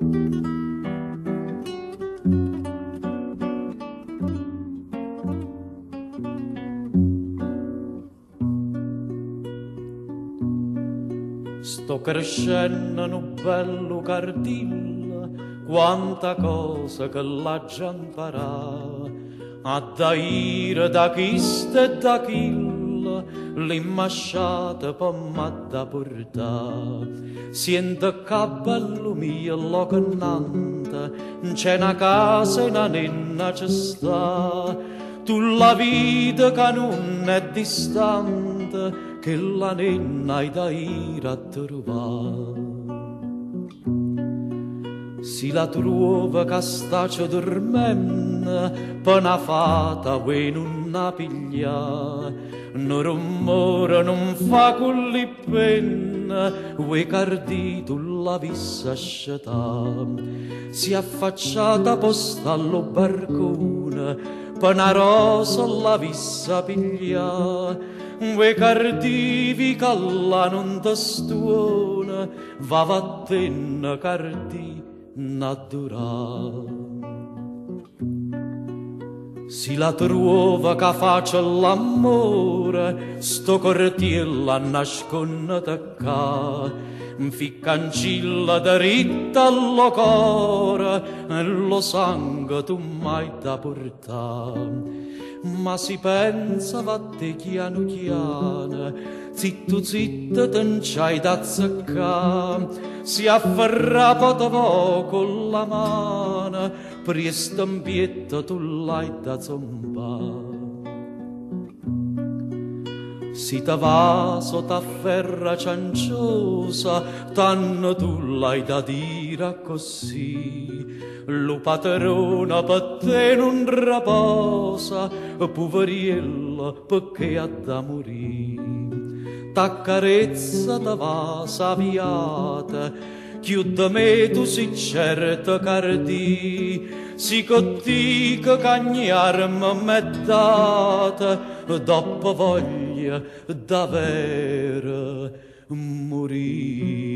Sto crescendo in un bello cardillo, quanta cosa che l'ha già imparato, a da ira, da chista e da kill, l'immasciata per me da portare. Sento che bello mio lo cantante, c'è una casa e una nenna ci sta, tu la vita che non è distante, che la nenna hai da ir a trovare. Si la trova che sta dormendo, per una fata vuoi non la piglia, un rumore non fa con le penne, vuoi cardi tu la vissa scetà. Si è affacciata posta allo barcone, per una rosa la vissa piglia, vuoi cardivi che la non ti stuona, va vattene cardi naturale. Si la trova che faccia l'amore, sto cortiella nasconde qua, ficcancilla dritta allo cuore, e lo sangue tu mai da portare. Ma si pensa vatte chiano chiano, zitto zitto te c'hai da zaccà, si afferra poco con la mano, presto ambietta tu l'hai da zombà. Si te va sotto afferra cianciosa, tanno tu l'hai da dire così. Lo patrona per te non raposa, poveriella perché ha da morire. T'accarezza te va saviata, chiude me tu si certa cardì, si cottica cagnarma mettata, dopo voglia davvero morì.